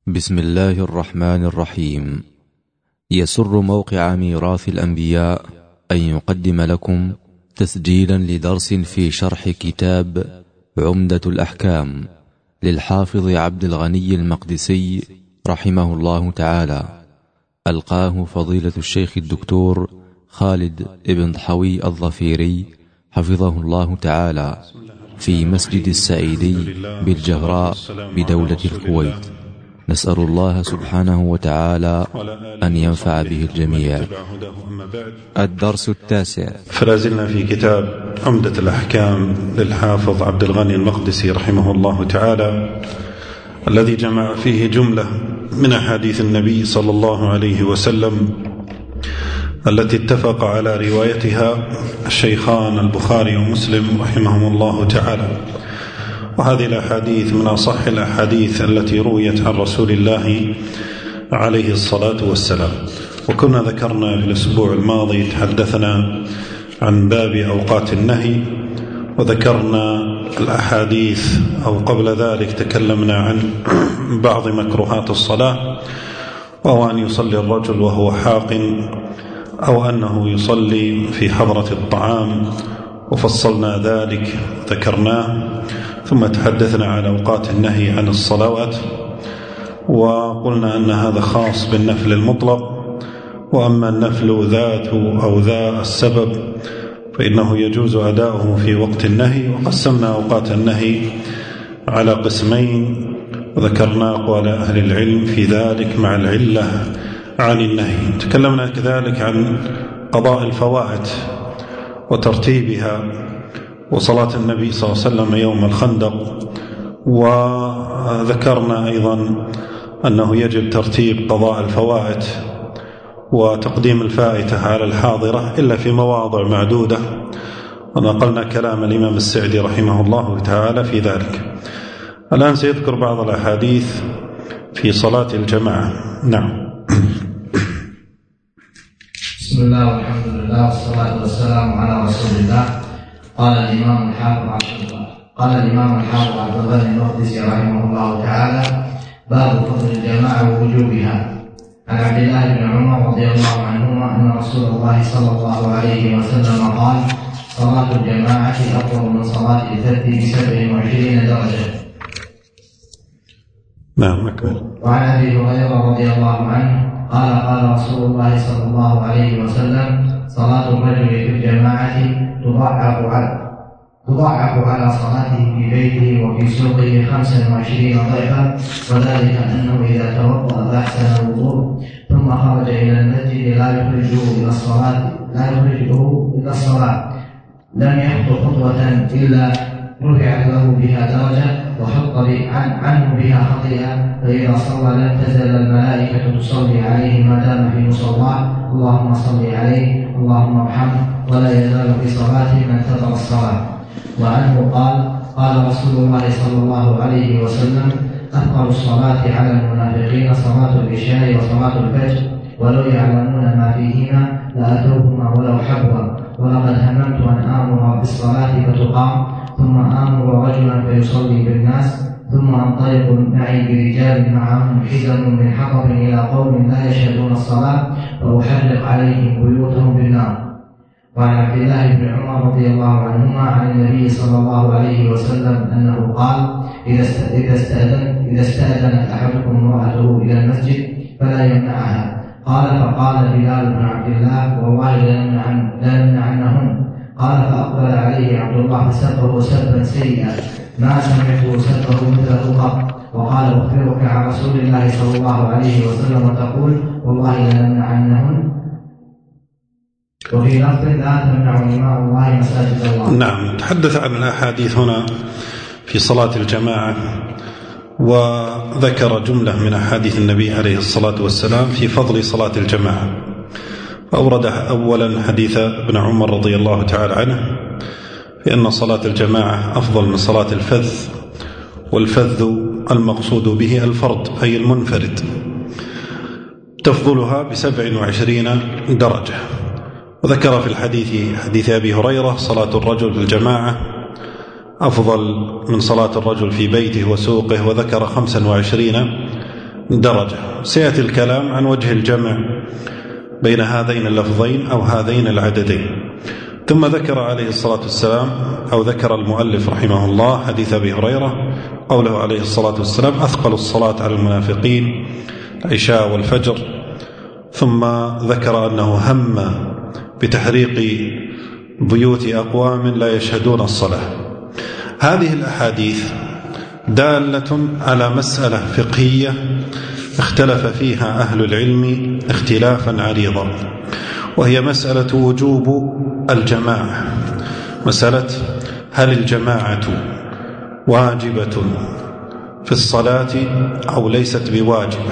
بسم الله الرحمن الرحيم. يسر موقع ميراث الأنبياء أن يقدم لكم تسجيلا لدرس في شرح كتاب عمدة الأحكام للحافظ عبد الغني المقدسي رحمه الله تعالى، ألقاه فضيلة الشيخ الدكتور خالد ابن ضحوي الظفيري حفظه الله تعالى في مسجد السعيدي بالجهراء بدولة الكويت. نسأل الله سبحانه وتعالى أن ينفع به الجميع. الدرس التاسع. فلازلنا في كتاب عمدة الأحكام للحافظ عبد الغني المقدسي رحمه الله تعالى، الذي جمع فيه جملة من أحاديث النبي صلى الله عليه وسلم التي اتفق على روايتها الشيخان البخاري ومسلم رحمهم الله تعالى. وهذه الأحاديث من أصح الأحاديث التي رويت عن رسول الله عليه الصلاة والسلام. وكنا ذكرنا في الأسبوع الماضي تحدثنا عن باب أوقات النهي، وذكرنا الأحاديث، أو قبل ذلك تكلمنا عن بعض مكروهات الصلاة، وهو أن يصلي الرجل وهو حاق، أو أنه يصلي في حضرة الطعام، وفصلنا ذلك وذكرناه. ثم تحدثنا عن أوقات النهي عن الصلوات، وقلنا أن هذا خاص بالنفل المطلق، وأما النفل ذاته أو ذا السبب فإنه يجوز أداؤه في وقت النهي. وقسمنا أوقات النهي على قسمين، وذكرنا أقوال أهل العلم في ذلك مع العلة عن النهي. تكلمنا كذلك عن قضاء الفوائد وترتيبها، وصلاة النبي صلى الله عليه وسلم يوم الخندق. وذكرنا أيضا أنه يجب ترتيب قضاء الفوائد وتقديم الفائتة على الحاضرة إلا في مواضع معدودة، ونقلنا كلام الإمام السعدي رحمه الله تعالى في ذلك. الآن سيذكر بعض الأحاديث في صلاة الجماعة. نعم. بسم الله والحمد لله والصلاة والسلام على رسول الله. قال الإمام الحافظ عبد الغني المقدسي رحمه الله تعالى: باب فضل الجماعة ووجوبها. عن عبد الله بن عمر رضي الله عنهما أن رسول الله صلى الله عليه وسلم قال: صلاة الجماعة أفضل من صلاة الفرد ب27 درجة. نعم أكمل. وعن أبي هريرة رضي الله عنه قال: قال رسول الله صلى الله عليه وسلم: صلاة الرجل في الجماعة تضاعف على صلاته في بيته وفي سوقه 25 ضعفا، وذلك أنه إذا توضأ فأحسن الوضوء ثم خرج إلى المسجد لا يخرجه إلى الصلاة لم يخطو خطوة إلا رفعت له بها درجة وحط عنه بها خطيئة، فإذا صلى لم تزل الملائكة تصلي عليه ما دام في مصلاه: اللهم صل عليه، اللهم ارحمه، ولا يزال في صلاته من انتظر الصلاة. وعنه قال: قال رسول الله صلى الله عليه وسلم: أثقل الصلاة على المنافقين صلاة العشاء وصلاة الفجر، ولو يعلمون ما فيهما لأتوهما ولو حبوا. ولقد هممت أن آمر بالصلاة فتقام، ثم آمر رجلا فيصلي بالناس، ثم أنطلق معي برجال معهم حزم من حطب إلى قوم لا يشهدون الصلاة، فأحرق عليهم بيوتهم بالنار. وعن عبد الله بن عمر رضي الله عنهما عن النبي صلى الله عليه وسلم أنه قال: إذا استأذنت أحدكم امرأته إلى المسجد فلا يمنعها. قال: فقال بلال بن عبد الله: والله لا يمنعنهن. قال: فأقبل عليه عبد الله فسبه سبا سيئا ما سمعته سبه مثله قط، وقال: أخبرك عن رسول الله صلى الله عليه وسلم وتقول: والله لا يمنعنهن. وفي لفظ: لا تمنع إماء الله مساجد الله. نعم. تحدث عن الأحاديث هنا في صلاة الجماعة، وذكر جملة من أحاديث النبي عليه الصلاة والسلام في فضل صلاة الجماعة. أورد أولا حديث ابن عمر رضي الله تعالى عنه في أن صلاة الجماعة أفضل من صلاة الفذ، والفذ المقصود به الفرد أي المنفرد، تفضلها ب27 درجة. وذكر في الحديث حديث أبي هريرة: صلاة الرجل في الجماعة أفضل من صلاة الرجل في بيته وسوقه، وذكر 25 درجة. سيأتي الكلام عن وجه الجمع بين هذين اللفظين أو هذين العددين. ثم ذكر عليه الصلاة والسلام، أو ذكر المؤلف رحمه الله، حديث أبي هريرة قوله عليه الصلاة والسلام: أثقل الصلاة على المنافقين العشاء والفجر. ثم ذكر أنه هم بتحريق بيوت أقوام لا يشهدون الصلاة. هذه الأحاديث دالة على مسألة فقهية اختلف فيها أهل العلم اختلافا عريضا، وهي مسألة وجوب الجماعة. مسألة هل الجماعة واجبة في الصلاة أو ليست بواجبة،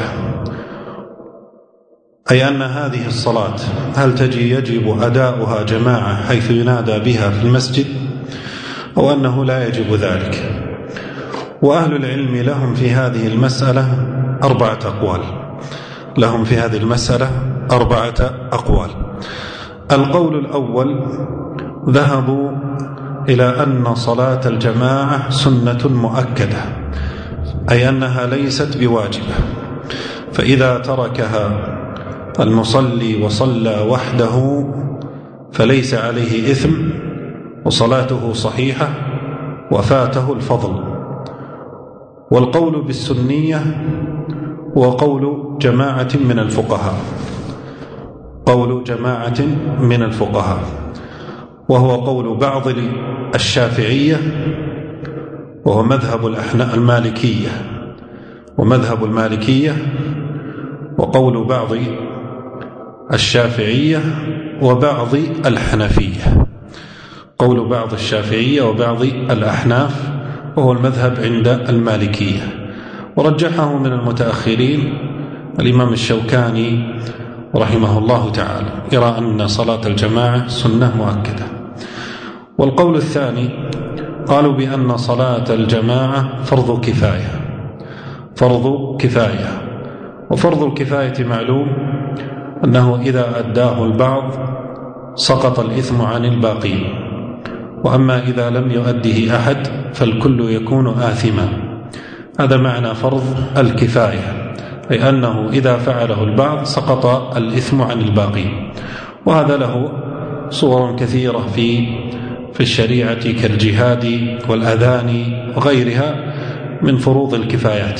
أي أن هذه الصلاة هل يجب أداؤها جماعة حيث ينادى بها في المسجد، أو أنه لا يجب ذلك. وأهل العلم لهم في هذه المسألة 4 أقوال. لهم في هذه المسألة 4 أقوال. القول الأول: ذهبوا إلى أن صلاة الجماعة سنة مؤكدة، أي أنها ليست بواجبة، فإذا تركها المصلي وصلى وحده فليس عليه إثم وصلاته صحيحة وفاته الفضل. والقول بالسنية هو قول جماعة من الفقهاء، قول جماعة من الفقهاء، وهو قول بعض الشافعية، وهو مذهب المالكية، ومذهب المالكية، وقول بعض الشافعية وبعض الحنفية، قول بعض الشافعية وبعض الأحناف، وهو المذهب عند المالكية. ورجحه من المتأخرين الإمام الشوكاني رحمه الله تعالى، يرى أن صلاة الجماعة سنة مؤكدة. والقول الثاني قالوا بأن صلاة الجماعة فرض كفاية، فرض كفاية. وفرض الكفاية معلوم أنه إذا أداه البعض سقط الإثم عن الباقين، وأما إذا لم يؤده أحد فالكل يكون آثما. هذا معنى فرض الكفاية، أي أنه إذا فعله البعض سقط الإثم عن الباقين. وهذا له صور كثيرة في الشريعة كالجهاد والأذان وغيرها من فروض الكفايات.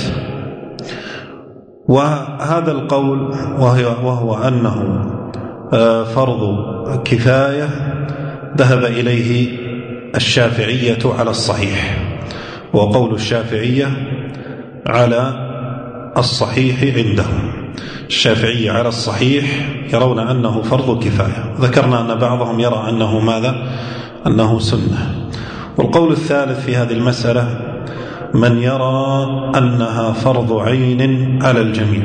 وهذا القول وهو أنه فرض كفاية ذهب إليه الشافعية على الصحيح، وقول الشافعية على الصحيح عندهم. الشافعية على الصحيح يرون أنه فرض كفاية. ذكرنا أن بعضهم يرى أنه ماذا؟ أنه سنة. والقول الثالث في هذه المسألة من يرى أنها فرض عين على الجميع،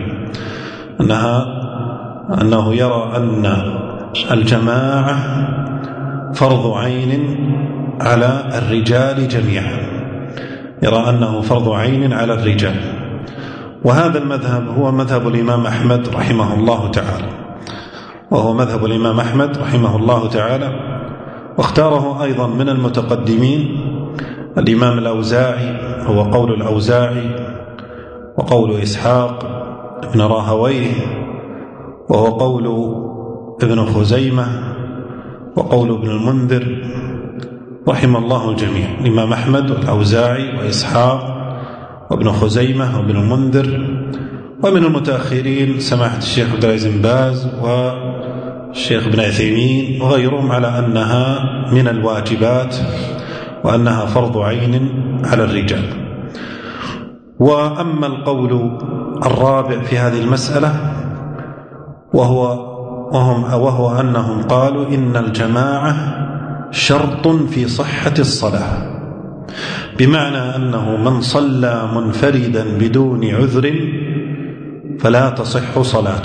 أنه يرى أن الجماعة فرض عين على الرجال جميعا، يرى أنه فرض عين على الرجال. وهذا المذهب هو مذهب الإمام أحمد رحمه الله تعالى، وهو مذهب الإمام أحمد رحمه الله تعالى، واختاره أيضا من المتقدمين الإمام الأوزاعي، هو قول الأوزاعي وقول إسحاق بن راهويه، وهو قول ابن خزيمة وقول ابن المنذر رحم الله الجميع. الإمام أحمد والأوزاعي وإسحاق وابن خزيمة وابن المنذر، ومن المتأخرين سماحة الشيخ عبد العزيز بن باز والشيخ ابن عثيمين وغيرهم على أنها من الواجبات وأنها فرض عين على الرجال. وأما القول الرابع في هذه المسألة وهو أنهم قالوا إن الجماعة شرط في صحة الصلاة، بمعنى أنه من صلى منفردا بدون عذر فلا تصح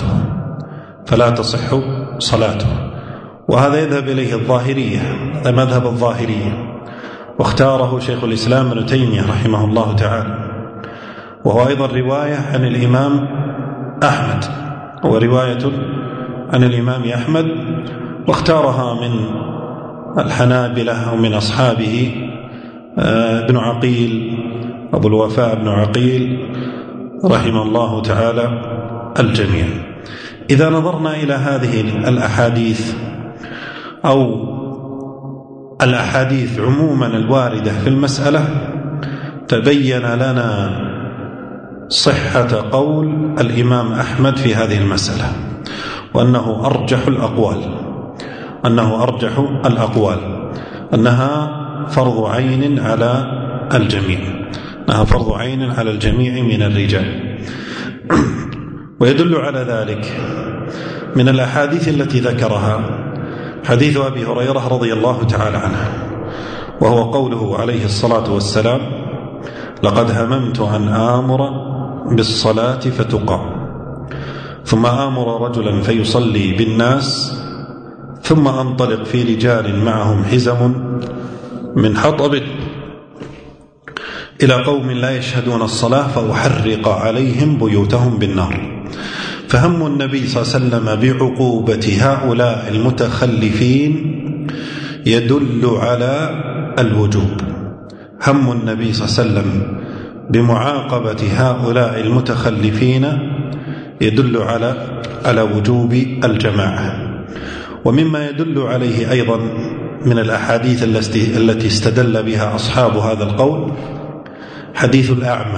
صلاته. وهذا يذهب إليه الظاهرية، هذا مذهب الظاهرية، واختاره شيخ الإسلام ابن تيمية رحمه الله تعالى، وهو أيضا رواية عن الإمام أحمد، ورواية عن الإمام أحمد، واختارها من الحنابلة ومن أصحابه ابن عقيل، أبو الوفاء بن عقيل، رحم الله تعالى الجميع. إذا نظرنا إلى هذه الأحاديث أو الأحاديث عموما الواردة في المسألة تبين لنا صحة قول الإمام أحمد في هذه المسألة، وأنه أرجح الأقوال أنها فرض عين على الجميع من الرجال. ويدل على ذلك من الأحاديث التي ذكرها حديث أبي هريرة رضي الله تعالى عنه، وهو قوله عليه الصلاة والسلام: لقد هممت أن آمر بالصلاة فتقام، ثم آمر رجلا فيصلي بالناس، ثم أنطلق في رجال معهم حزم من حطب إلى قوم لا يشهدون الصلاة فأحرق عليهم بيوتهم بالنار. فهم النبي صلى الله عليه وسلم بعقوبة هؤلاء المتخلفين يدل على الوجوب. هم النبي صلى الله عليه وسلم بمعاقبة هؤلاء المتخلفين يدل على وجوب الجماعة. ومما يدل عليه أيضا من الأحاديث التي استدل بها أصحاب هذا القول حديث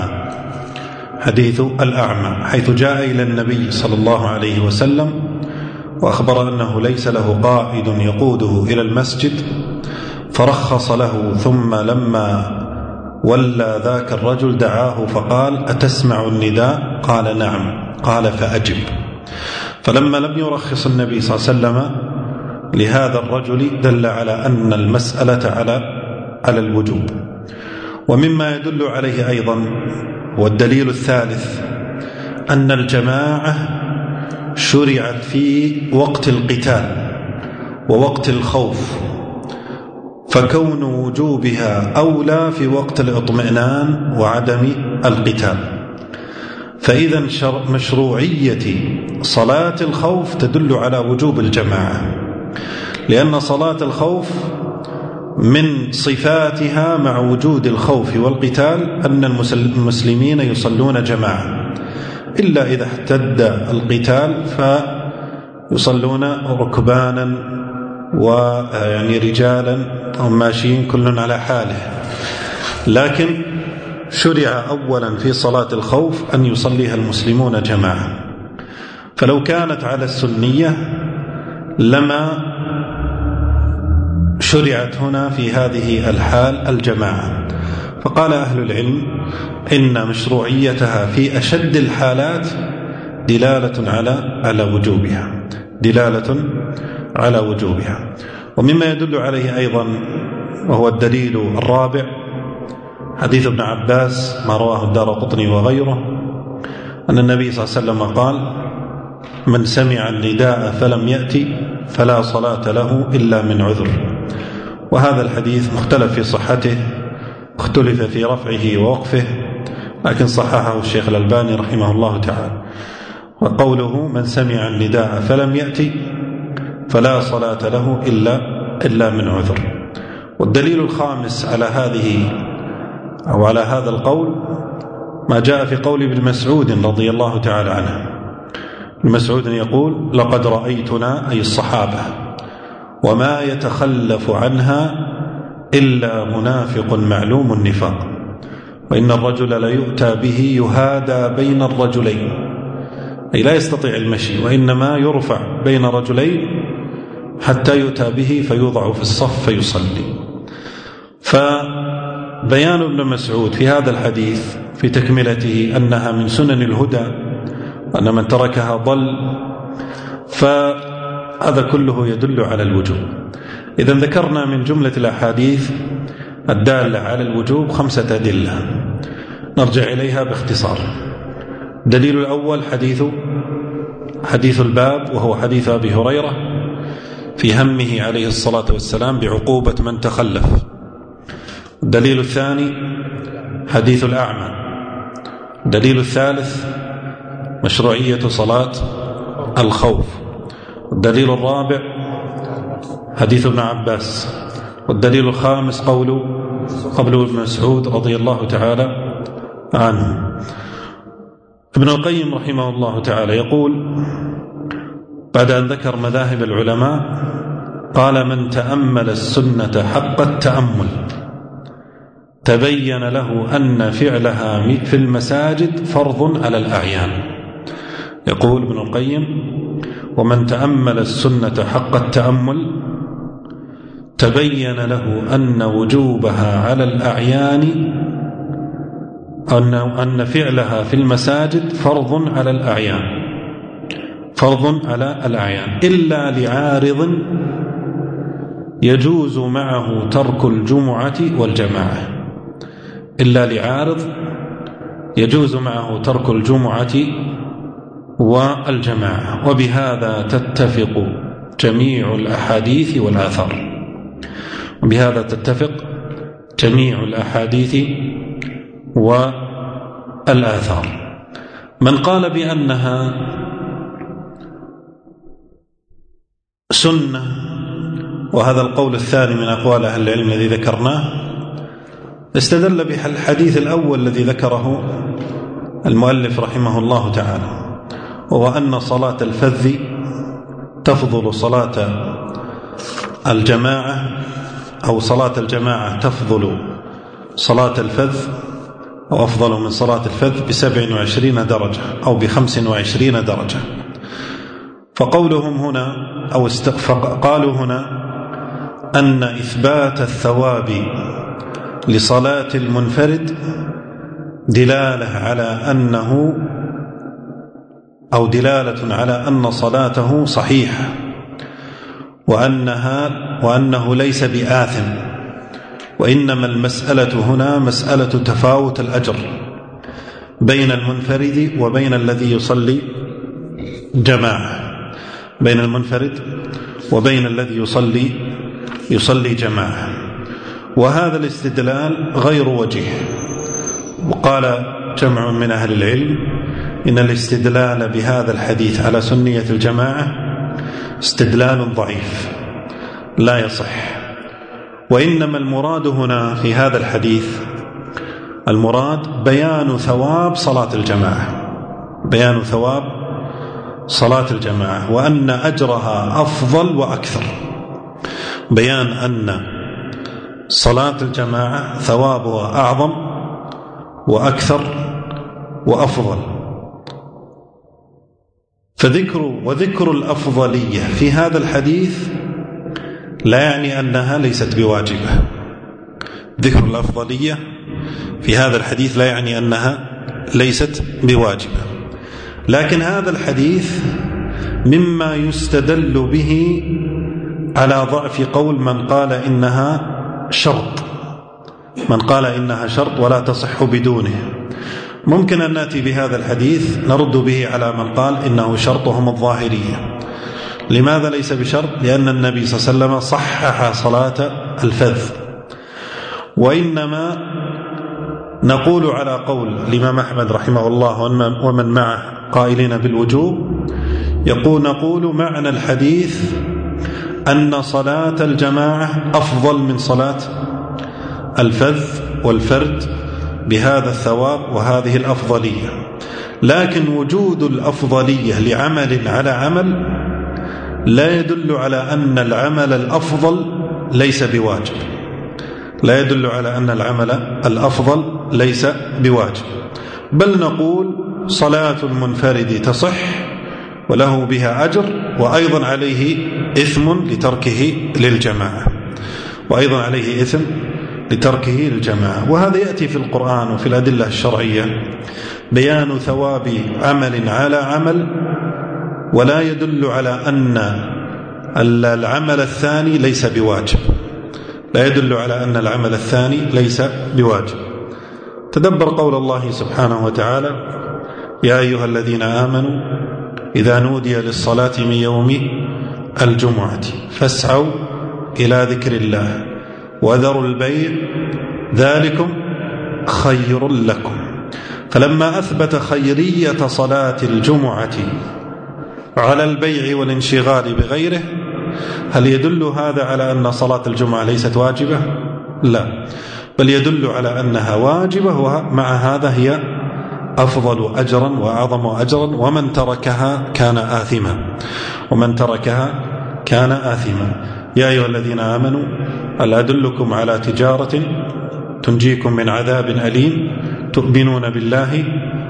الأعمى، حيث جاء إلى النبي صلى الله عليه وسلم وأخبر أنه ليس له قائد يقوده إلى المسجد، فرخص له، ثم لما ولى ذاك الرجل دعاه فقال: أتسمع النداء؟ قال: نعم. قال: فأجب. فلما لم يرخص النبي صلى الله عليه وسلم لهذا الرجل دل على أن المسألة على الوجوب. ومما يدل عليه أيضا والدليل الثالث أن الجماعة شرعت في وقت القتال ووقت الخوف، فكون وجوبها أولى في وقت الاطمئنان وعدم القتال. فإذا مشروعية صلاة الخوف تدل على وجوب الجماعة، لأن صلاة الخوف من صفاتها مع وجود الخوف والقتال أن المسلمين يصلون جماعة، إلا إذا احتد القتال فيصلون ركبانا ويعني رجالا أو ماشيين كل على حاله. لكن شرع أولا في صلاة الخوف أن يصليها المسلمون جماعة، فلو كانت على السنية لما شرعت هنا في هذه الحال الجماعة. فقال أهل العلم إن مشروعيتها في أشد الحالات دلالة على وجوبها. ومما يدل عليه أيضا وهو الدليل الرابع حديث ابن عباس ما رواه الدارقطني وغيره أن النبي صلى الله عليه وسلم قال: من سمع النداء فلم يأتي فلا صلاة له إلا من عذر. وهذا الحديث مختلف في صحته، اختلف في رفعه ووقفه، لكن صححه الشيخ الألباني رحمه الله تعالى. وقوله من سمع النداء فلم يأتي فلا صلاة له إلا من عذر. والدليل الخامس على هذا القول ما جاء في قول ابن مسعود رضي الله تعالى عنه. ابن مسعود يقول: لقد رأيتنا، أي الصحابة، وما يتخلف عنها إلا منافق معلوم النفاق، وإن الرجل ليؤتى به يهادى بين الرجلين، أي لا يستطيع المشي، وإنما يرفع بين رجلين حتى يؤتى به فيوضع في الصف فيصلي. فبيان ابن مسعود في هذا الحديث في تكملته أنها من سنن الهدى وأن من تركها ضل، فهذا كله يدل على الوجوب. إذا ذكرنا من جملة الأحاديث الدالة على الوجوب 5 أدلة نرجع إليها باختصار. الدليل الأول حديث الباب، وهو حديث أبي هريرة في همه عليه الصلاة والسلام بعقوبة من تخلف. الدليل الثاني حديث الأعمى. الدليل الثالث مشروعية صلاة الخوف. الدليل الرابع حديث ابن عباس. والدليل الخامس قول ابن مسعود رضي الله تعالى عنه. ابن القيم رحمه الله تعالى يقول بعد أن ذكر مذاهب العلماء قال: من تأمل السنة حق التأمل تبين له أن فعلها في المساجد فرض على الأعيان. يقول ابن القيم: ومن تأمل السنة حق التأمل تبين له أن وجوبها على الأعيان، أن فعلها في المساجد فرض على الأعيان، فرض على الأعيان، إلا لعارض يجوز معه ترك الجمعة والجماعة، إلا لعارض يجوز معه ترك الجمعة والجماعة. وبهذا تتفق جميع الأحاديث والآثار، وبهذا تتفق جميع الأحاديث والآثار. من قال بأنها سنة، وهذا القول الثاني من أقوال أهل العلم الذي ذكرناه، استدل بالحديث الأول الذي ذكره المؤلف رحمه الله تعالى، وهو أن صلاة الفذ تفضل صلاة الجماعة، أو صلاة الجماعة تفضل صلاة الفذ، أو أفضل من صلاة الفذ ب27 درجة أو ب25 درجة. فقولهم هنا قالوا هنا أن إثبات الثواب لصلاة المنفرد دلالة على أن صلاته صحيحة، وأنه ليس بآثم، وإنما المسألة هنا مسألة تفاوت الأجر بين المنفرد وبين الذي يصلي جماعة، بين المنفرد وبين الذي يصلي جماعة. وهذا الاستدلال غير وجيه. وقال جمع من أهل العلم إن الاستدلال بهذا الحديث على سنية الجماعة استدلال ضعيف لا يصح، وإنما المراد هنا في هذا الحديث المراد بيان ثواب صلاة الجماعة، بيان ثواب صلاة الجماعة، وأن أجرها أفضل وأكثر، بيان أن صلاة الجماعة ثوابها أعظم وأكثر وأفضل. وذكر الأفضلية في هذا الحديث لا يعني أنها ليست بواجبة. ذكر الأفضلية في هذا الحديث لا يعني أنها ليست بواجبة، لكن هذا الحديث مما يستدل به على ضعف قول من قال إنها شرط، من قال إنها شرط ولا تصح بدونه. ممكن أن نأتي بهذا الحديث نرد به على من قال إنه شرطهم الظاهرية. لماذا ليس بشرط؟ لأن النبي صلى الله عليه وسلم صحح صلاة الفذ، وإنما نقول على قول الإمام أحمد رحمه الله ومن معه قائلين بالوجوب، نقول معنى الحديث أن صلاة الجماعة أفضل من صلاة الفذ والفرد بهذا الثواب وهذه الأفضلية، لكن وجود الأفضلية لعمل على عمل لا يدل على أن العمل الأفضل ليس بواجب، لا يدل على أن العمل الأفضل ليس بواجب، بل نقول صلاة المنفرد تصح وله بها أجر، وأيضا عليه إثم لتركه للجماعة، وأيضا عليه إثم لتركه للجماعة. وهذا يأتي في القرآن وفي الأدلة الشرعية بيان ثواب عمل على عمل، ولا يدل على أن العمل الثاني ليس بواجب، لا يدل على أن العمل الثاني ليس بواجب. تدبر قول الله سبحانه وتعالى: يا أيها الذين آمنوا إذا نودي للصلاة من يوم الجمعة فاسعوا إلى ذكر الله وذروا البيع ذلكم خير لكم. فلما أثبت خيرية صلاة الجمعة على البيع والانشغال بغيره، هل يدل هذا على أن صلاة الجمعة ليست واجبة؟ لا، بل يدل على أنها واجبة، ومع هذا هي أفضل أجرا وأعظم أجرا، ومن تركها كان آثما. يا أيها الذين آمنوا هل أدلكم على تجارة تنجيكم من عذاب أليم تؤمنون بالله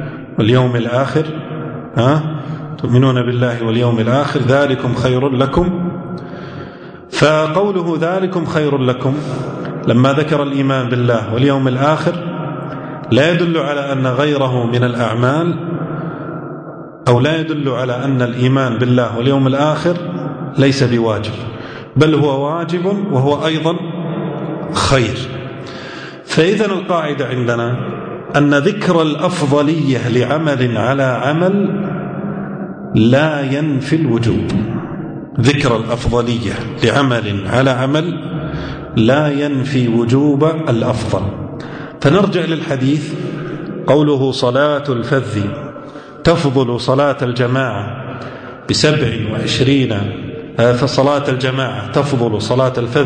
واليوم الآخر ذلكم خير لكم. فقوله ذلكم خير لكم لما ذكر الإيمان بالله واليوم الآخر لا يدل على أن غيره من الأعمال، أو لا يدل على أن الإيمان بالله واليوم الآخر ليس بواجب، بل هو واجب وهو أيضا خير. فإذا القاعدة عندنا أن ذكر الأفضلية لعمل على عمل لا ينفي الوجوب. ذكر الأفضلية لعمل على عمل لا ينفي وجوب الأفضل. فنرجع للحديث، قوله صلاة الفذ تفضل صلاة الجماعة ب27، فصلاة الجماعة تفضل صلاة الفذ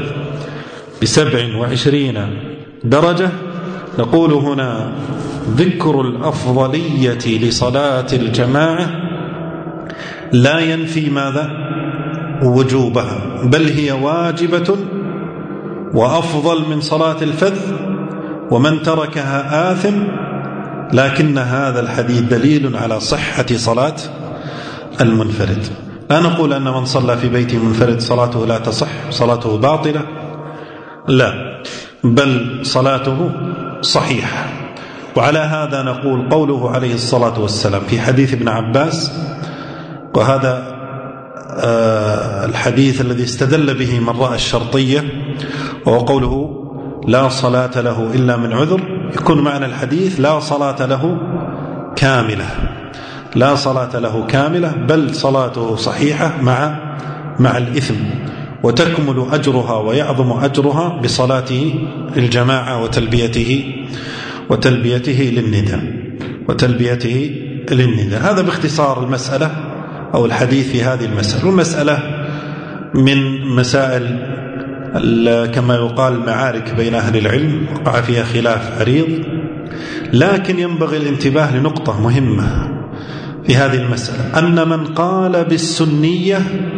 ب27 درجة. نقول هنا ذكر الأفضلية لصلاة الجماعة لا ينفي ماذا؟ وجوبها، بل هي واجبة وأفضل من صلاة الفذ، ومن تركها آثم. لكن هذا الحديث دليل على صحة صلاة المنفرد. لا نقول أن من صلى في بيته منفرد صلاته لا تصح، صلاته باطلة، لا، بل صلاته صحيحة. وعلى هذا نقول قوله عليه الصلاة والسلام في حديث ابن عباس، وهذا الحديث الذي استدل به من رأى الشرطية، وهو قوله لا صلاة له إلا من عذر، يكون معنى الحديث لا صلاة له كاملة، بل صلاته صحيحة مع الإثم، وتكمل أجرها ويعظم أجرها بصلاته الجماعة وتلبيته للنداء. هذا باختصار المسألة أو الحديث في هذه المسألة. والمسألة من مسائل كما يقال معارك بين أهل العلم، وقع فيها خلاف عريض، لكن ينبغي الانتباه لنقطة مهمة في هذه المسألة، أن من قال بالسنية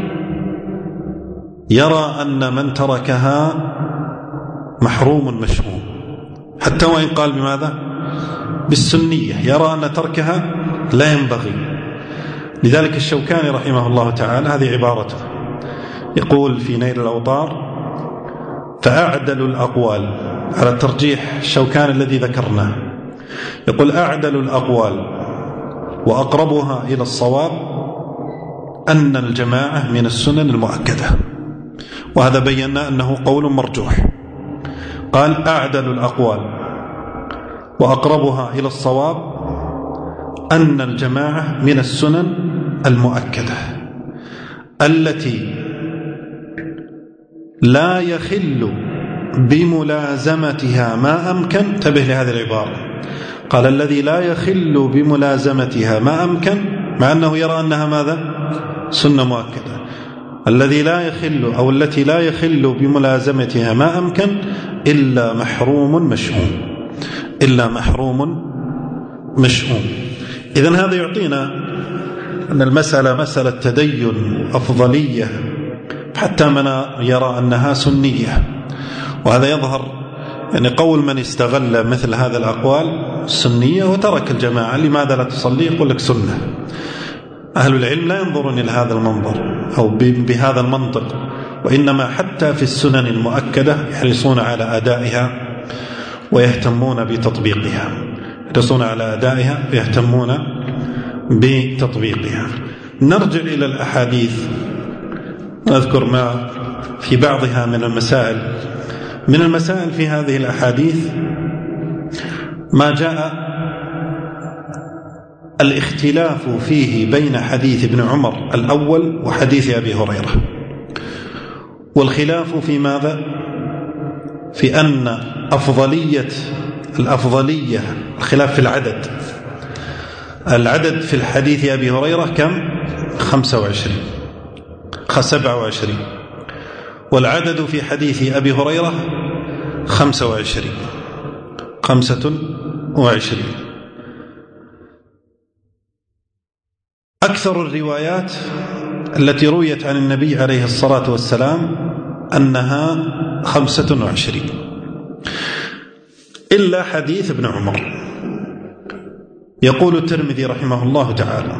يرى أن من تركها محروم مشؤوم، حتى وإن قال بماذا؟ بالسنية، يرى أن تركها لا ينبغي. لذلك الشوكاني رحمه الله تعالى هذه عبارته، يقول في نيل الأوطار: فأعدل الأقوال، على الترجيح الشوكاني الذي ذكرناه، يقول: أعدل الأقوال وأقربها إلى الصواب أن الجماعة من السنن المؤكدة. وهذا بينا أنه قول مرجوح. قال: أعدل الأقوال وأقربها إلى الصواب أن الجماعة من السنن المؤكدة التي لا يخل بملازمتها ما أمكن. انتبه لهذه العبارة، قال: الذي لا يخل بملازمتها ما أمكن، مع أنه يرى أنها ماذا؟ سنة مؤكدة. الذي لا يخل أو التي لا يخل بملازمتها ما أمكن إلا محروم مشؤوم. إذن هذا يعطينا أن المسألة مسألة تدين أفضلية، حتى من يرى أنها سنية. وهذا يظهر يعني قول من استغل مثل هذا الأقوال السنية وترك الجماعة، لماذا لا تصلي؟ يقول لك سنة. أهل العلم لا ينظرون إلى هذا المنظر أو بهذا المنطق، وإنما حتى في السنن المؤكدة يحرصون على أدائها ويهتمون بتطبيقها. نرجع إلى الأحاديث، نذكر ما في بعضها من المسائل في هذه الأحاديث. ما جاء الاختلاف فيه بين حديث ابن عمر الأول وحديث أبي هريرة. والخلاف في ماذا؟ في أن الأفضلية الخلاف في العدد في الحديث أبي هريرة كم؟ 27. والعدد في حديث أبي هريرة 25. أكثر الروايات التي رويت عن النبي عليه الصلاة والسلام أنها 25، إلا حديث ابن عمر. يقول الترمذي رحمه الله تعالى: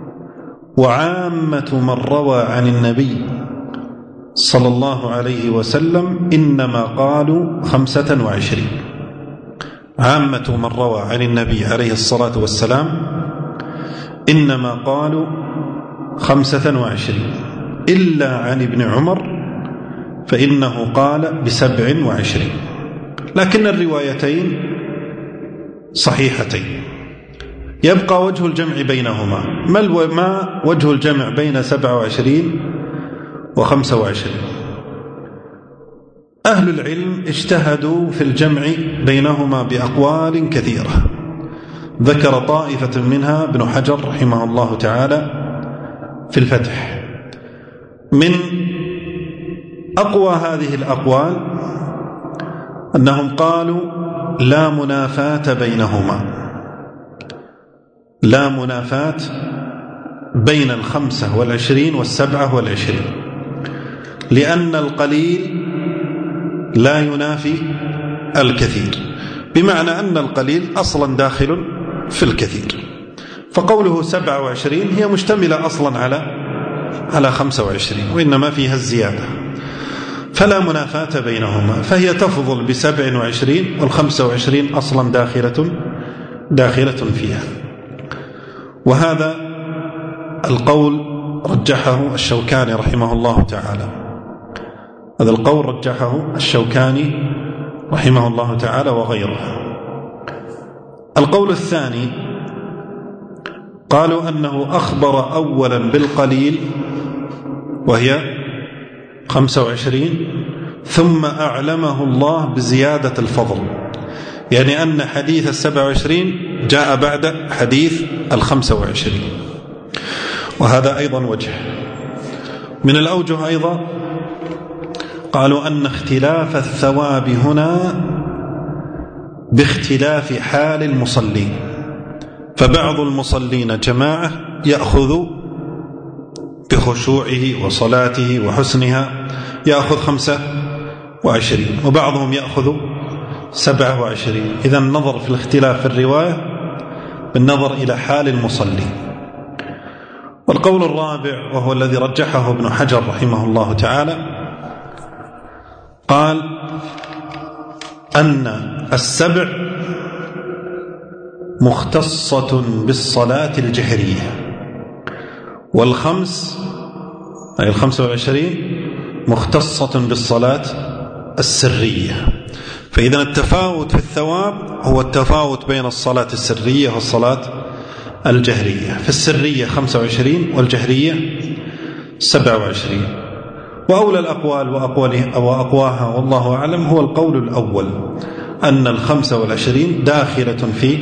وعامة من روى عن النبي صلى الله عليه وسلم إنما قالوا 25. عامة من روى عن النبي عليه الصلاة والسلام إنما قالوا 25، إلا عن ابن عمر فإنه قال 27. لكن الروايتين صحيحتين. يبقى وجه الجمع بينهما. ما وجه الجمع بين 27 و25؟ أهل العلم اجتهدوا في الجمع بينهما بأقوال كثيرة، ذكر طائفة منها ابن حجر رحمه الله تعالى في الفتح. من أقوى هذه الأقوال أنهم قالوا لا منافاة بينهما، لا منافاة بين 25 و27، لأن القليل لا ينافي الكثير، بمعنى أن القليل أصلا داخل في الكثير. فقوله 27 هي مشتملة أصلا على 25، وإنما فيها الزيادة، فلا منافاة بينهما، فهي تفضل ب27 وال25 أصلا داخلة فيها. وهذا القول رجحه الشوكاني رحمه الله تعالى، هذا القول رجحه الشوكاني رحمه الله تعالى وغيره. القول الثاني قالوا أنه أخبر أولا بالقليل وهي 25، ثم أعلمه الله بزيادة الفضل، يعني أن حديث 27 جاء بعد حديث 25. وهذا أيضا وجه من الأوجه. أيضا قالوا أن اختلاف الثواب هنا باختلاف حال المصلين، فبعض المصلين جماعة يأخذ بخشوعه وصلاته وحسنها يأخذ 25، وبعضهم يأخذ 27. إذا النظر في الاختلاف في الرواية بالنظر إلى حال المصلي. والقول الرابع وهو الذي رجحه ابن حجر رحمه الله تعالى قال أن 7 مختصة بالصلاة الجهرية، والخمس أي 25 مختصة بالصلاة السرية. فإذا التفاوت في الثواب هو التفاوت بين الصلاة السرية والصلاة الجهرية، في السرية 25 والجهرية 27. وأولى الأقوال وأقواها والله أعلم هو القول الأول، أن 25 داخلة في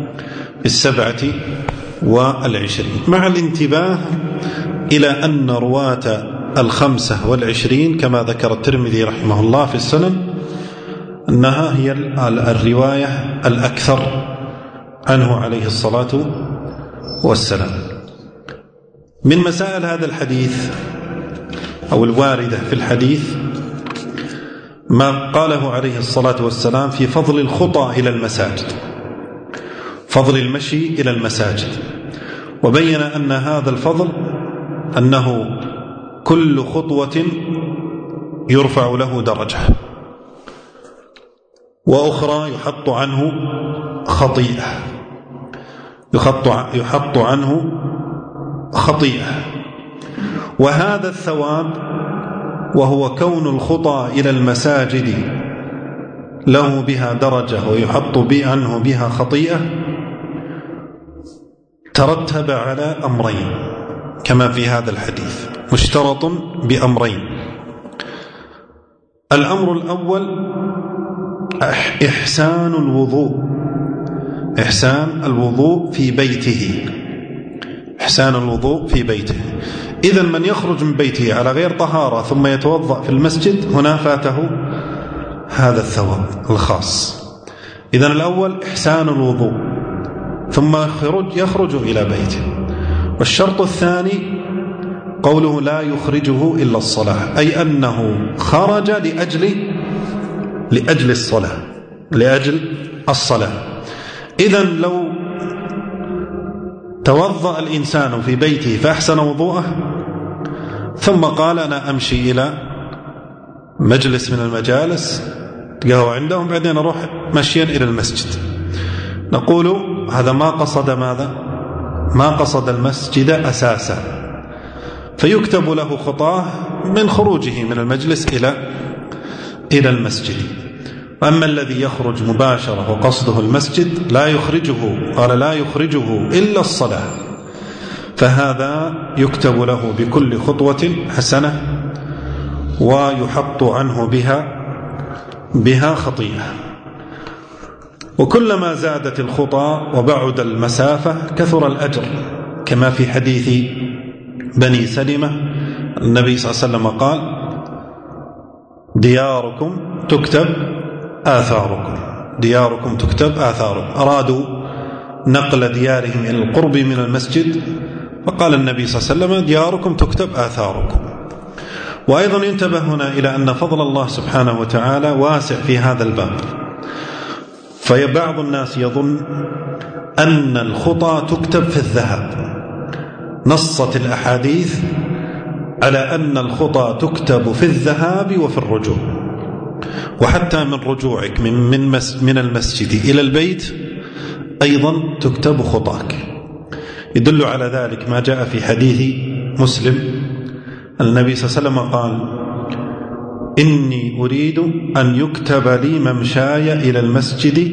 27، مع الانتباه إلى أن رواة 25 كما ذكر الترمذي رحمه الله في السنن أنها هي الرواية الأكثر عنه عليه الصلاة والسلام. من مسائل هذا الحديث أو الواردة في الحديث ما قاله عليه الصلاة والسلام في فضل الخطى إلى المساجد، فضل المشي إلى المساجد، وبين أن هذا الفضل أنه كل خطوة يرفع له درجة، وأخرى يحط عنه خطيئة، يحط عنه خطيئة. وهذا الثواب وهو كون الخطى إلى المساجد له بها درجة ويحط عنه بها خطيئة ترتب على أمرين كما في هذا الحديث، مشترط بأمرين. الأمر الأول إحسان الوضوء في بيته، إحسان الوضوء في بيته. إذن من يخرج من بيته على غير طهارة ثم يتوضأ في المسجد هنا فاته هذا الثواب الخاص. إذن الأول إحسان الوضوء، ثم يخرج إلى بيته. والشرط الثاني قوله لا يخرجه إلا الصلاة، أي أنه خرج لأجل الصلاة. إذن لو توضأ الإنسان في بيته فأحسن وضوءه ثم قال أنا أمشي إلى مجلس من المجالس قهوة عندهم بعدين أروح مشيا إلى المسجد، نقول هذا ما قصد ماذا؟ ما قصد المسجد أساسا، فيكتب له خطاه من خروجه من المجلس إلى المسجد. أما الذي يخرج مباشرة وقصده المسجد لا يخرجه إلا الصلاة، فهذا يكتب له بكل خطوة حسنة ويحط عنه بها خطيئة. وكلما زادت الخطى وبعد المسافة كثر الأجر، كما في حديث بني سلمة النبي صلى الله عليه وسلم قال دياركم تكتب آثاركم. أرادوا نقل ديارهم إلى القرب من المسجد فقال النبي صلى الله عليه وسلم دياركم تكتب آثاركم. وأيضا ينتبه هنا إلى أن فضل الله سبحانه وتعالى واسع في هذا الباب، فبعض الناس يظن أن الخطى تكتب في الذهب. نصت الأحاديث على أن الخطى تكتب في الذهاب وفي الرجوع، وحتى من رجوعك من المسجد إلى البيت أيضا تكتب خطاك. يدل على ذلك ما جاء في حديث مسلم النبي صلى الله عليه وسلم قال إني أريد أن يكتب لي ممشاي إلى المسجد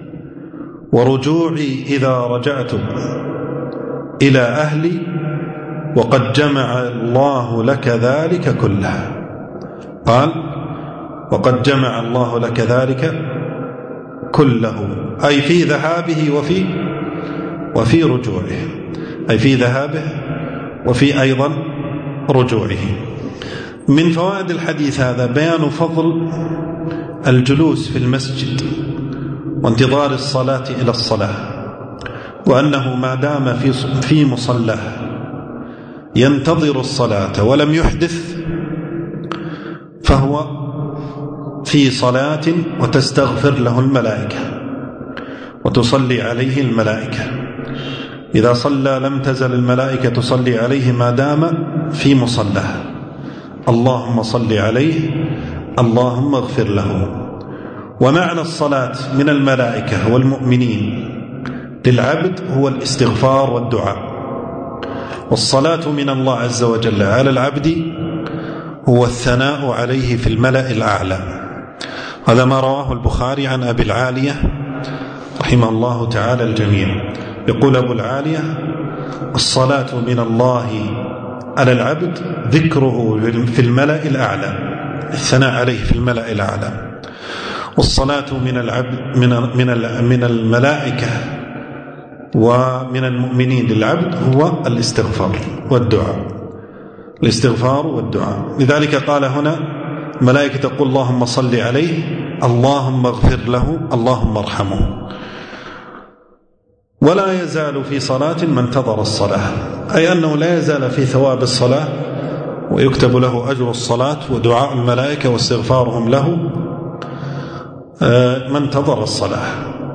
ورجوعي إذا رجعت إلى أهلي وقد جمع الله لك ذلك كله. قال وقد جمع الله لك ذلك كله، أي في ذهابه وفي رجوعه، أي في ذهابه وفي أيضا رجوعه. من فوائد الحديث هذا بيان فضل الجلوس في المسجد وانتظار الصلاة إلى الصلاة، وأنه ما دام في مصلاه ينتظر الصلاة ولم يحدث فهو في صلاة وتستغفر له الملائكة وتصلي عليه الملائكة. إذا صلى لم تزل الملائكة تصلي عليه ما دام في مصلاه. اللهم صل عليه اللهم اغفر له. ومعنى الصلاة من الملائكة والمؤمنين للعبد هو الاستغفار والدعاء، والصلاة من الله عز وجل على العبد هو الثناء عليه في الملأ الأعلى. هذا ما رواه البخاري عن أبي العالية رحمه الله تعالى الجميع. يقول أبو العالية الصلاة من الله على العبد ذكره في الملأ الأعلى، الثناء عليه في الملأ الأعلى. والصلاة من العبد من الملائكة ومن المؤمنين للعبد هو الاستغفار والدعاء. لذلك قال هنا الملائكة تقول اللهم صل عليه اللهم اغفر له اللهم ارحمه. ولا يزال في صلاة من انتظر الصلاة، أي أنه لا يزال في ثواب الصلاة ويكتب له أجر الصلاة ودعاء الملائكة واستغفارهم له من انتظر الصلاة.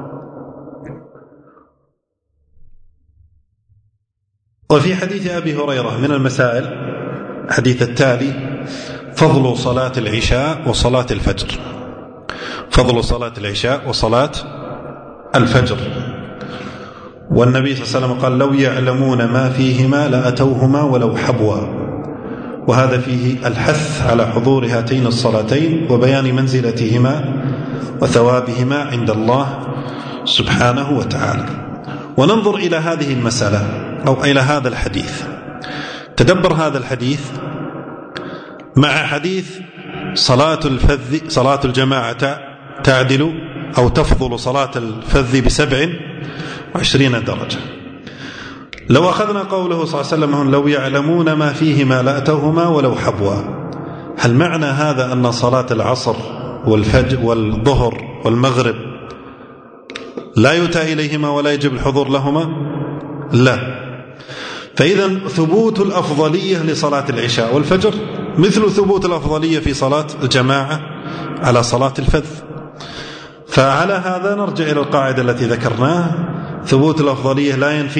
وفي حديث أبي هريرة من المسائل حديث التالي فضل صلاة العشاء وصلاة الفجر. فضل صلاة العشاء وصلاة الفجر. والنبي صلى الله عليه وسلم قال لو يعلمون ما فيهما لأتوهما ولو حبوا. وهذا فيه الحث على حضور هاتين الصلاتين وبيان منزلتهما وثوابهما عند الله سبحانه وتعالى. وننظر إلى هذه المسألة أو إلى هذا الحديث. تدبر هذا الحديث مع حديث صلاة الجماعة تعدل أو تفضل صلاة الفذ ب27 درجة. لو أخذنا قوله صلى الله عليه وسلم لو يعلمون ما فيهما لأتوهما ولو حبوا، هل معنى هذا أن صلاة العصر والفجر والظهر والمغرب لا يؤتى إليهما ولا يجب الحضور لهما؟ لا. فإذا ثبوت الأفضلية لصلاة العشاء والفجر مثل ثبوت الأفضلية في صلاة الجماعة على صلاة الفذ. فعلى هذا نرجع إلى القاعدة التي ذكرناها: ثبوت الأفضلية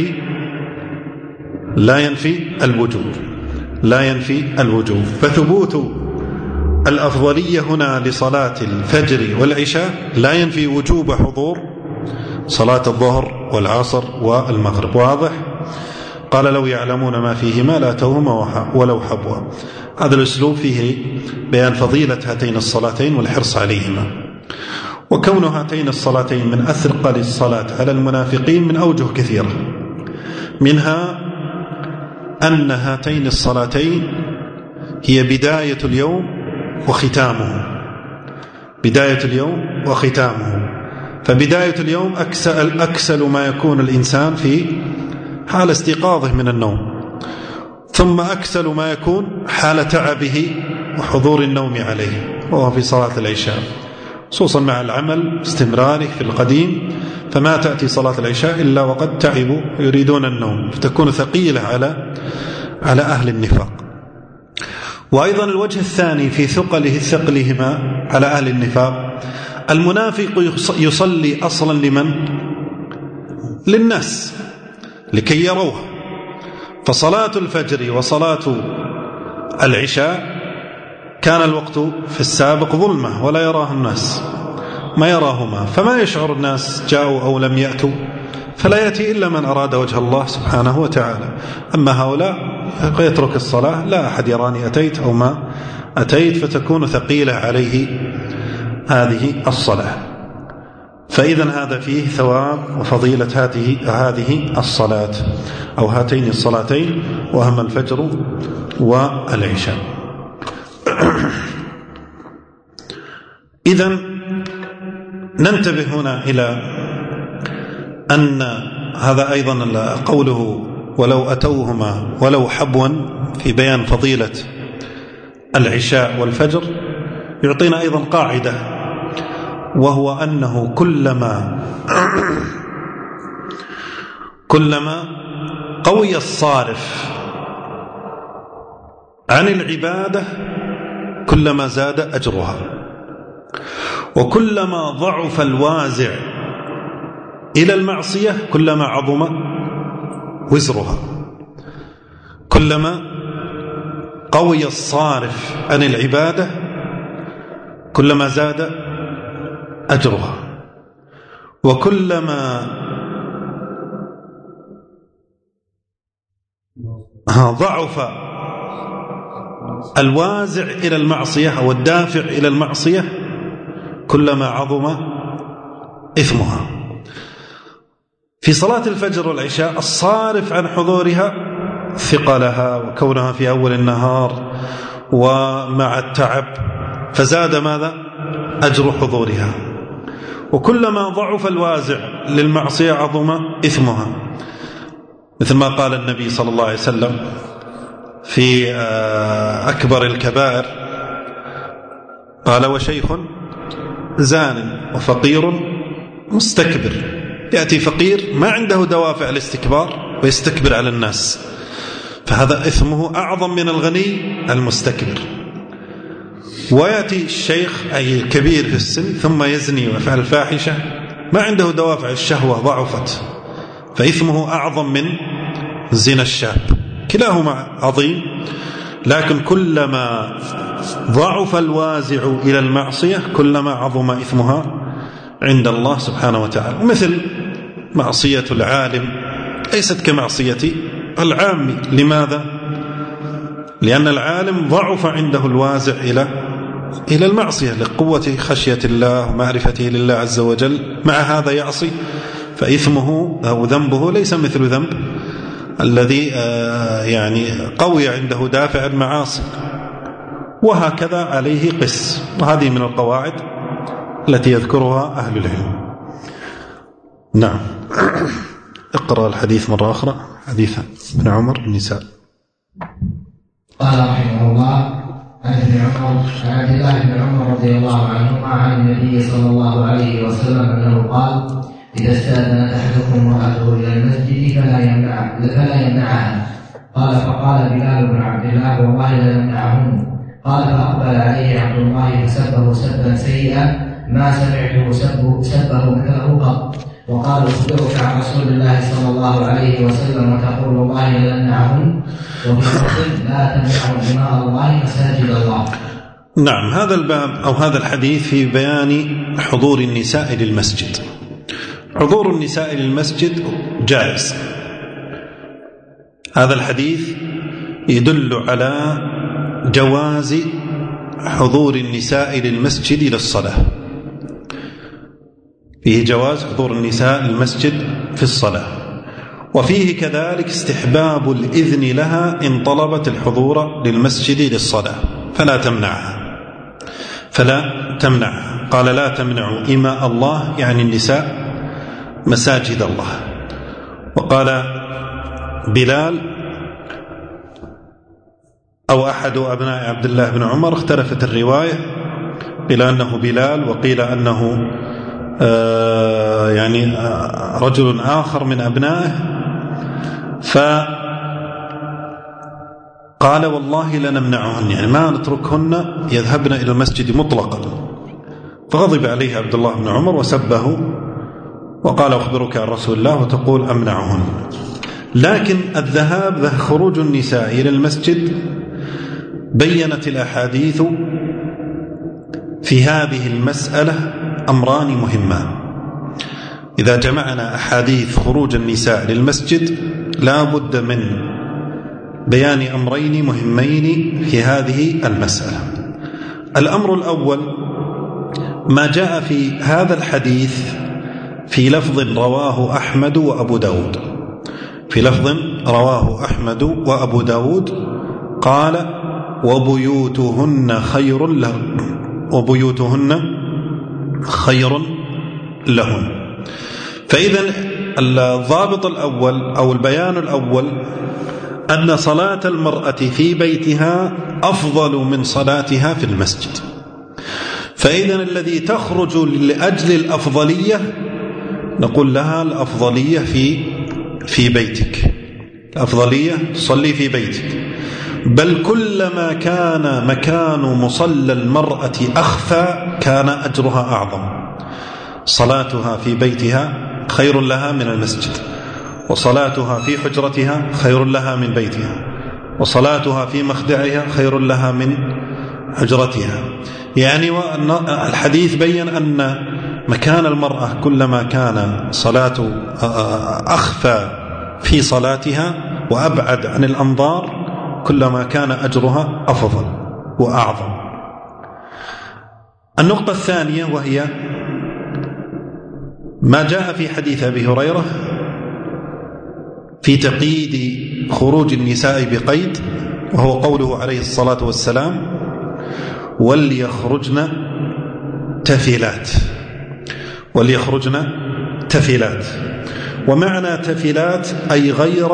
لا ينفي الوجوب. فثبوت الأفضلية هنا لصلاة الفجر والعشاء لا ينفي وجوب حضور صلاة الظهر والعصر والمغرب. واضح؟ قال: لو يعلمون ما فيهما لاتوهما ولو حبوا. هذا الأسلوب فيه بيان فضيلة هاتين الصلاتين والحرص عليهما. وكون هاتين الصلاتين من أثقل الصلاة على المنافقين من أوجه كثيرة، منها أن هاتين الصلاتين هي بداية اليوم وختامه. فبداية اليوم أكسل ما يكون الإنسان في حال استيقاظه من النوم، ثم أكسل ما يكون حال تعبه وحضور النوم عليه وهو في صلاة العشاء، خصوصا مع العمل استمراره في القديم، فما تأتي صلاة العشاء إلا وقد تعبوا يريدون النوم، فتكون ثقيلة على أهل النفاق. وأيضا الوجه الثاني في ثقلهما على أهل النفاق: المنافق يصلي أصلا لمن؟ للناس لكي يروه. فصلاة الفجر وصلاة العشاء كان الوقت في السابق ظلمة ولا يراه الناس، ما يراهما، فما يشعر الناس جاءوا أو لم يأتوا، فلا يأتي إلا من أراد وجه الله سبحانه وتعالى. أما هؤلاء يترك الصلاة، لا أحد يراني أتيت أو ما أتيت، فتكون ثقيلة عليه هذه الصلاة. فإذا هذا فيه ثواب وفضيلة هذه الصلاة أو هاتين الصلاتين، وهم الفجر والعشاء. إذن ننتبه هنا إلى أن هذا أيضا قوله ولو أتوهما ولو حبوا في بيان فضيلة العشاء والفجر يعطينا أيضا قاعدة، وهو أنه كلما قوي الصارف عن العبادة كلما زاد أجرها، وكلما ضعف الوازع إلى المعصية كلما عظم وزرها. كلما قوي الصارف عن العبادة كلما زاد أجرها، وكلما ضعف الوازع إلى المعصية أو الدافع إلى المعصية كلما عظم إثمها. في صلاة الفجر والعشاء الصارف عن حضورها ثقلها وكونها في أول النهار ومع التعب، فزاد ماذا؟ أجر حضورها. وكلما ضعف الوازع للمعصية عظم إثمها، مثل ما قال النبي صلى الله عليه وسلم في أكبر الكبائر، قال: وشيخ زان وفقير مستكبر. يأتي فقير ما عنده دوافع الاستكبار ويستكبر على الناس، فهذا إثمه أعظم من الغني المستكبر. ويأتي الشيخ أي الكبير في السن ثم يزني ويفعل الفاحشة، ما عنده دوافع الشهوة ضعفت، فإثمه أعظم من زنا الشاب. كلاهما عظيم، لكن كلما ضعف الوازع إلى المعصية كلما عظم إثمها عند الله سبحانه وتعالى. ومثل معصية العالم ليست كمعصية العام. لماذا؟ لأن العالم ضعف عنده الوازع إلى المعصية لقوة خشية الله ومعرفته لله عز وجل، مع هذا يعصي، فإثمه أو ذنبه ليس مثل ذنب الذي يعني قوي عنده دافع المعاصي. وهكذا عليه قس. وهذه من القواعد التي يذكرها أهل العلم. نعم. اقرأ الحديث مرة أخرى، حديث ابن عمر النساء. قال رحمه الله: عن عبد الله بن عمر رضي الله عنهما عن النبي صلى الله عليه وسلم أنه قال: إذا استأذنت أحدكم امرأته إلى المسجد فلا يمنعها، قال فقال بلال بن عبد الله والله لنمنعهن. قال فأقبل عليه عبد الله فسبه سبا سيئا ما سمعته سبه مثله قط، وقال أخبرك عن رسول الله صلى الله عليه وسلم وتقول والله لنمنعهن، وفي لفظ لا تمنعوا إماء الله مساجد الله. نعم، هذا الباب أو هذا الحديث في بيان حضور النساء للمسجد. حضور النساء للمسجد جائز. هذا الحديث يدل على جواز حضور النساء للمسجد للصلاة، فيه جواز حضور النساء للمسجد في الصلاة، وفيه كذلك استحباب الإذن لها إن طلبت الحضور للمسجد للصلاة فلا تمنعها. قال لا تمنعوا إماء الله يعني النساء مساجد الله. وقال بلال أو أحد أبناء عبد الله بن عمر، اختلفت الرواية، قيل أنه بلال وقيل أنه يعني رجل آخر من أبنائه، فقال والله لنمنعهن يعني ما نتركهن يذهبن إلى المسجد مطلقا. فغضب عليه عبد الله بن عمر وسبه وقال أخبرك عن رسول الله وتقول أمنعهن. لكن خروج النساء إلى المسجد بيّنت الأحاديث في هذه المسألة أمران مهمان. إذا جمعنا أحاديث خروج النساء للمسجد لا بد من بيان أمرين مهمين في هذه المسألة. الأمر الأول ما جاء في هذا الحديث في لفظ رواه أحمد وأبو داود، في لفظ رواه أحمد وأبو داود قال وبيوتهن خير لهن، وبيوتهن خير لهن. فإذا الضابط الأول أو البيان الأول أن صلاة المرأة في بيتها أفضل من صلاتها في المسجد. فإذا الذي تخرج لأجل الأفضلية نقول لها الأفضلية في بيتك، الأفضلية تصلي في بيتك، بل كلما كان مكان مصلى المرأة أخفى كان أجرها أعظم. صلاتها في بيتها خير لها من المسجد، وصلاتها في حجرتها خير لها من بيتها، وصلاتها في مخدعها خير لها من حجرتها. يعني الحديث بيّن أن مكان المرأة كلما كان صلاة أخفى في صلاتها وأبعد عن الأنظار كلما كان أجرها أفضل وأعظم. النقطة الثانية وهي ما جاء في حديث أبي هريرة في تقييد خروج النساء بقيد، وهو قوله عليه الصلاة والسلام وليخرجن تفلات. ومعنى تفلات أي غير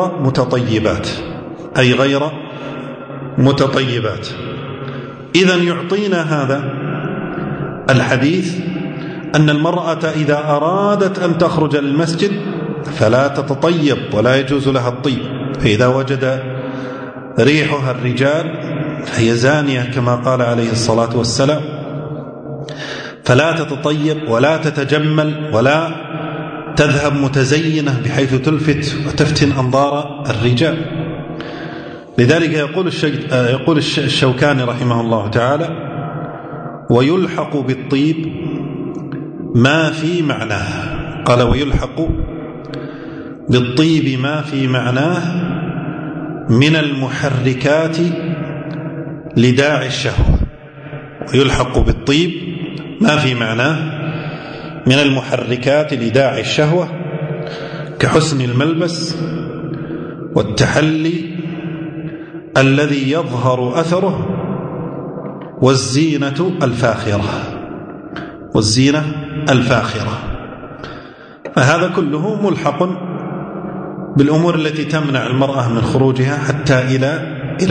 متطيبات، إذن يعطينا هذا الحديث أن المرأة إذا أرادت أن تخرج للمسجد فلا تتطيب ولا يجوز لها الطيب، فإذا وجد ريحها الرجال فهي زانية كما قال عليه الصلاة والسلام، فلا تتطيب ولا تتجمل ولا تذهب متزينة بحيث تلفت وتفتن أنظار الرجال. لذلك يقول الشوكاني رحمه الله تعالى ويلحق بالطيب ما في معناه، قال ويلحق بالطيب ما في معناه من المحركات لداعي الشهوة. ويلحق بالطيب ما في معناه من المحركات لداعي الشهوة كحسن الملبس والتحلي الذي يظهر أثره والزينة الفاخرة. فهذا كله ملحق بالأمور التي تمنع المرأة من خروجها حتى إلى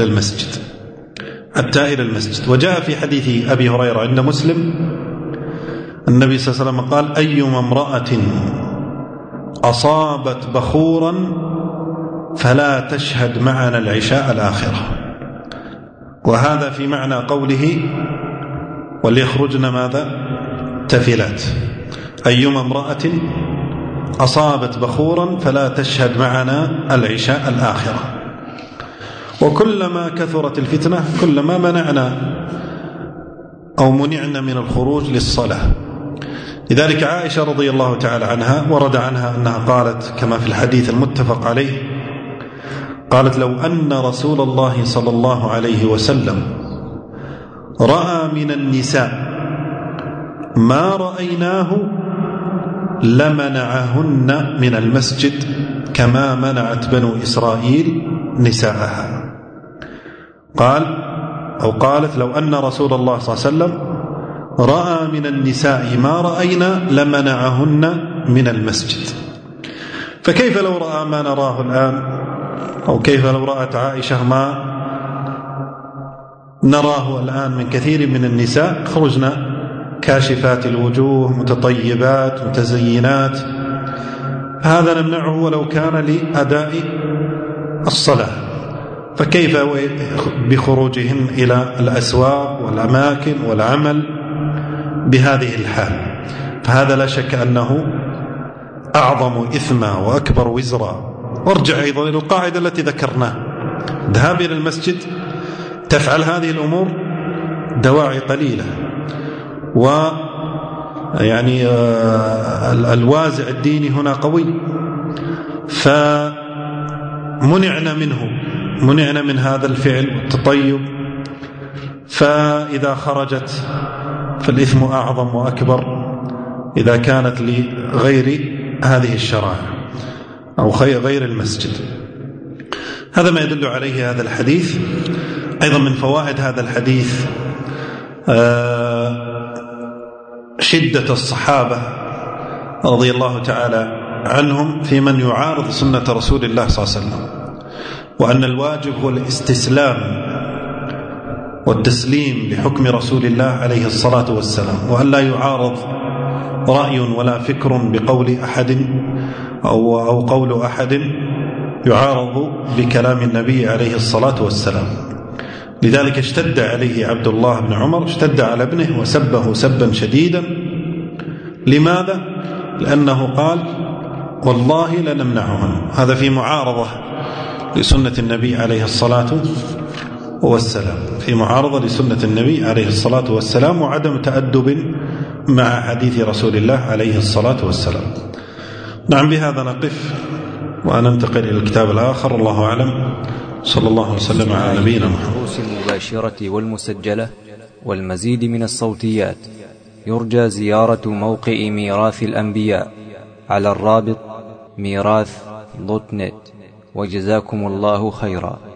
المسجد. وجاء في حديث أبي هريرة عند مسلم النبي صلى الله عليه وسلم قال أيما امرأة أصابت بخورا فلا تشهد معنا العشاء الآخرة. وهذا في معنى قوله وليخرجن ماذا؟ تفلات. أيما امرأة أصابت بخورا فلا تشهد معنا العشاء الآخرة. وكلما كثرت الفتنة كلما منعنا أو منعنا من الخروج للصلاة. لذلك عائشة رضي الله تعالى عنها ورد عنها أنها قالت كما في الحديث المتفق عليه، قالت: لو أن رسول الله صلى الله عليه وسلم رأى من النساء ما رأيناه لمنعهن من المسجد كما منعت بنو إسرائيل نساءها. قالت: لو أن رسول الله صلى الله عليه وسلم رأى من النساء ما رأينا لمنعهن من المسجد. فكيف لو رأى ما نراه الآن؟ أو كيف لو رأت عائشة ما نراه الآن من كثير من النساء؟ خرجنا كاشفات الوجوه متطيبات متزينات، هذا نمنعه ولو كان لأداء الصلاة، فكيف بخروجهن إلى الأسواق والأماكن والعمل بهذه الحال؟ فهذا لا شك أنه أعظم إثما وأكبر وزرا. وارجع أيضا إلى القاعدة التي ذكرناها: ذهاب إلى المسجد تفعل هذه الأمور دواعي قليلة، ويعني الوازع الديني هنا قوي، فمنعنا منه، منعنا من هذا الفعل والتطيب، فإذا خرجت فالإثم أعظم وأكبر إذا كانت لغير هذه الشرائع أو غير المسجد. هذا ما يدل عليه هذا الحديث. أيضا من فوائد هذا الحديث شدة الصحابة رضي الله تعالى عنهم في من يعارض سنة رسول الله صلى الله عليه وسلم، وأن الواجب هو الاستسلام والتسليم لحكم رسول الله عليه الصلاة والسلام، وأن لا يعارض رأي ولا فكر بقول أحد أو قول أحد يعارض بكلام النبي عليه الصلاة والسلام. لذلك اشتد عليه عبد الله بن عمر، اشتد على ابنه وسبه سبا شديدا. لماذا؟ لأنه قال: والله لنمنعهن. هذا في معارضة لسنة النبي عليه الصلاة والسلام، في معارضة لسنة النبي عليه الصلاة والسلام، وعدم تأدب مع حديث رسول الله عليه الصلاة والسلام. نعم، بهذا نقف وننتقل إلى الكتاب الآخر. الله أعلم. صلى الله وسلم على نبينا محمد. الدروس المباشرة والمسجلة والمزيد من الصوتيات يرجى زيارة موقع ميراث الأنبياء على الرابط ميراث.net. وجزاكم الله خيرا.